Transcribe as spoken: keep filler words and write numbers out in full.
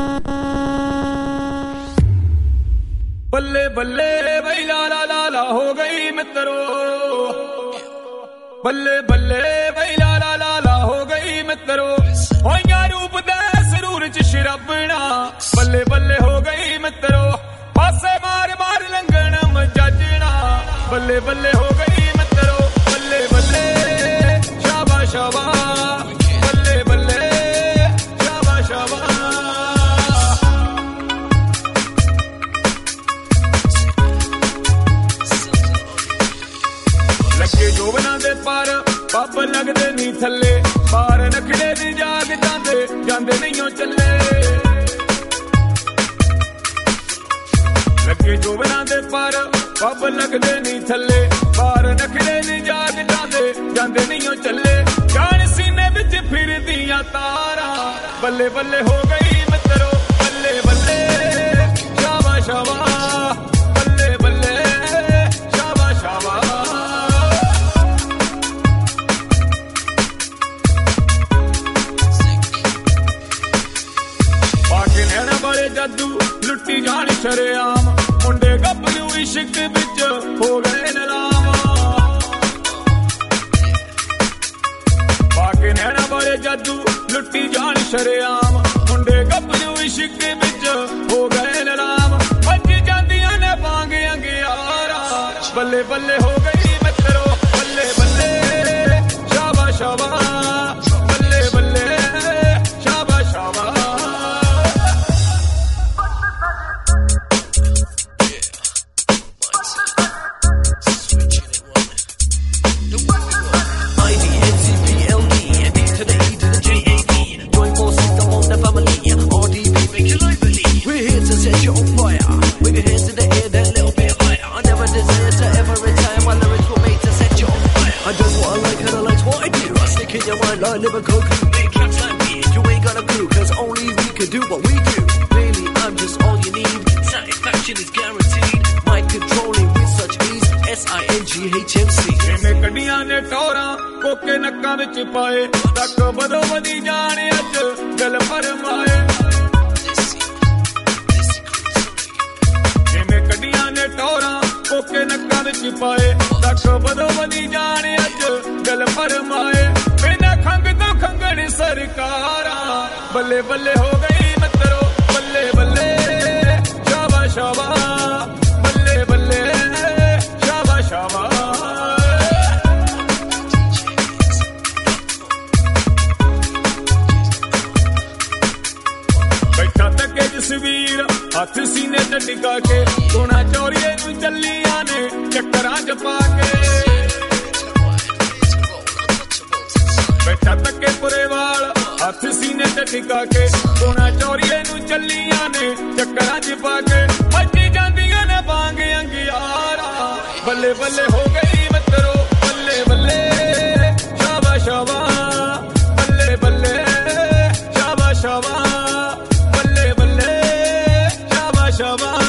बल्ले बल्ले भाई ला ला ला ला हो गई मित्रो, बल्ले बल्ले भाई ला ला ला ला हो गई मित्रो, होइया रूप दे सरूर च शराबना, बल्ले बल्ले हो गई मित्रो, पासे मार मार लंघन मजाजना, बल्ले बल्ले हो गई मित्रो, बल्ले बल्ले शाबा शाबा, बल्ले बल्ले शाबा शाबा। लगे जोबना दे पार पब लगदे नी थले, पार नखड़े दी जाग जांदे जांदे नहीं चले। लगे जोबना दे पार पब लगदे नी थले, पार नखड़े दी जाग जांदे जांदे नहीं चले। जान सीने विच फिरदियां तारा, बल्ले बल्ले हो गई मित्रो, बल्ले बल्ले शाबा शाबा, बल्ले बल्ले शाबा शाबा। पाके नैना वाले जादू लुट्टी जान शरेआम, मुंडे गब्बरू इश्क विच हो गए नलाम। पाके नैना वाले जादू लुट्टी जान शरेआम, मुंडे गब्बरू इश्क विच हो गए नलाम। बज जांदियां ने बांग अंगियारा, बल्ले बल्ले हो गई मित्रो, बल्ले बल्ले शाबा शाबा, बल्ले बल्ले शाबा शाबा। I never go could make cats like me. You ain't got a clue, cause only we can do what we do. Really, I'm just all you need. Satisfaction is guaranteed. Mind controlling with such ease. S I N G H M C. इन्हें कड़ियां ने टोरा कोके नक्का विच पाए, तक बदो बदी जाने अज गल फरमाए। इन्हें कड़ियां ने टोरा कोके नक्का विच पाए, तक बदो बदी जाने अज गल फरमाए। खंग तो खंगड़ सरकारा, बल्ले बल्ले हो गई मित्रो, बल्ले बल्ले शाबा शाबा, बल्ले बल्ले शाबा शाबा। बैठा तके जसवीर हाथ सीने ते टिका के, सोना चोरिए नूं चलियां ने चक्करां च पा के। बैठा तके पुरे वाल हाथ सीने ते टिका के, सोना चोरिए नूं चलियां ने चक्करां च पा के। भज्जी जांदियां ने बांग अंगियारा, बल्ले बल्ले हो गई मित्रो, बल्ले बल्ले शाबा शाबा, बल्ले बल्ले शाबा शाबा, बल्ले बल्ले शाबा शाबा।